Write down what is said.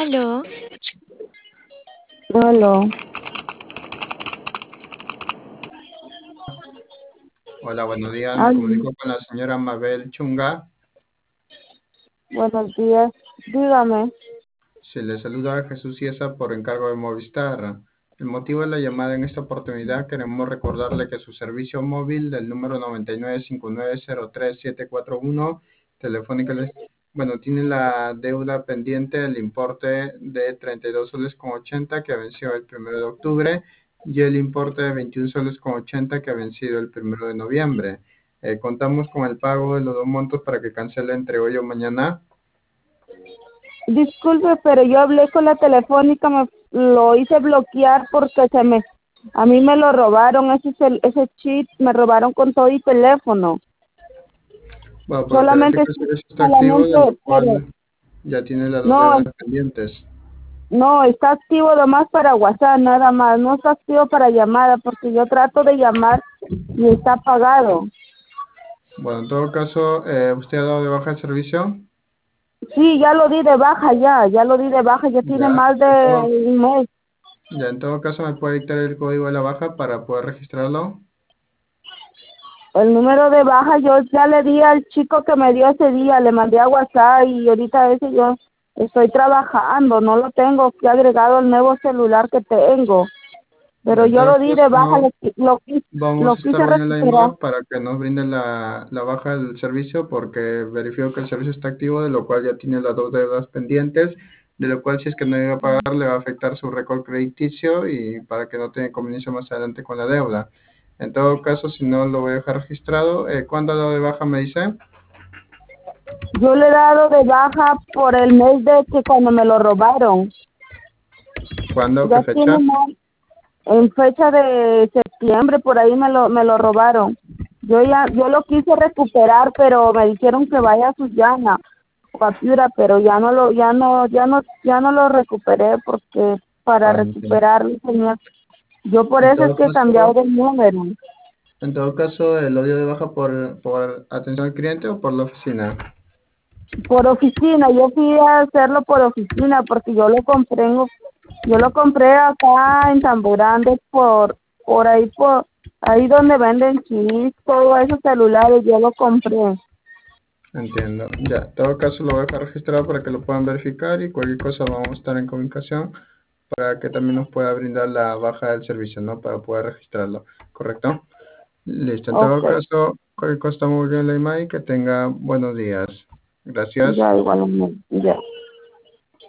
Aló, Aló, Hola, buenos días. Me aló, comunico con la señora Mabel Chunga. buenos días. Dígame. Se le saluda a Jesús Ciesa por encargo de Movistar. El motivo de la llamada en esta oportunidad, queremos recordarle que su servicio móvil del número 9959033741, telefónica, tiene la deuda pendiente del importe de 32 soles con 80 que venció el 1 de octubre y el importe de 21 soles con 80 que ha vencido el 1 de noviembre. Contamos con el pago de los dos montos para que cancele entre hoy o mañana. Disculpe, pero yo hablé con la telefónica, me lo hice bloquear porque a mí me lo robaron, ese chip, me robaron con todo y teléfono. Bueno, pero parece Solamente, que el servicio está activo, de lo solamente, pero cual ya tiene las dos no, deudas pendientes. no, está activo nomás para WhatsApp, nada más, no está activo para llamada, porque yo trato de llamar y está apagado. Bueno, en todo caso, ¿usted ha dado de baja el servicio? Sí, ya lo di de baja, ya lo di de baja, ya tiene Ya, más de un mes. en todo caso, ¿me puede dictar el código de la baja para poder registrarlo? El número de baja yo ya le di al chico que me dio ese día, le mandé a WhatsApp y ahorita ese yo estoy trabajando, no lo tengo que agregado al nuevo celular que tengo, Ya, pero en yo todo lo di de baja, caso, lo vamos a estar quise volviendo la recuperar. llamada para que nos brinden la baja del servicio, porque verifico que el servicio está activo, de lo cual ya tiene las dos deudas pendientes, de lo cual si es que no llega a pagar le va a afectar su récord crediticio y para que no tenga inconveniencia más adelante con la deuda. En todo caso, si no, lo voy a dejar registrado. ¿Cuándo ha dado de baja, me dice? Yo le he dado de baja por el mes de que cuando me lo robaron, ¿Cuándo? ¿Qué ya tiene fecha? más, en fecha de septiembre por ahí me lo robaron. Yo lo quise recuperar, pero me dijeron que vaya a Sullana o a Piura, pero ya no lo recuperé porque para Ah, entiendo. recuperarlo tenía, yo por En eso es todo que he cambiado caso, de número. ¿el odio de baja por atención al cliente o por la oficina? Por oficina, yo fui a hacerlo por oficina porque yo lo compré acá en Tambo Grande por ahí donde venden chips, todos esos celulares, yo lo compré. Entiendo. Ya, en todo caso lo voy a dejar registrado para que lo puedan verificar y cualquier cosa vamos a estar en comunicación para que también nos pueda brindar la baja del servicio, ¿no? Para poder registrarlo, ¿correcto? Listo, en todo Okay, caso, cualquier cosa estamos muy bien la imagen y que tenga buenos días. Gracias. ya igualmente, ya.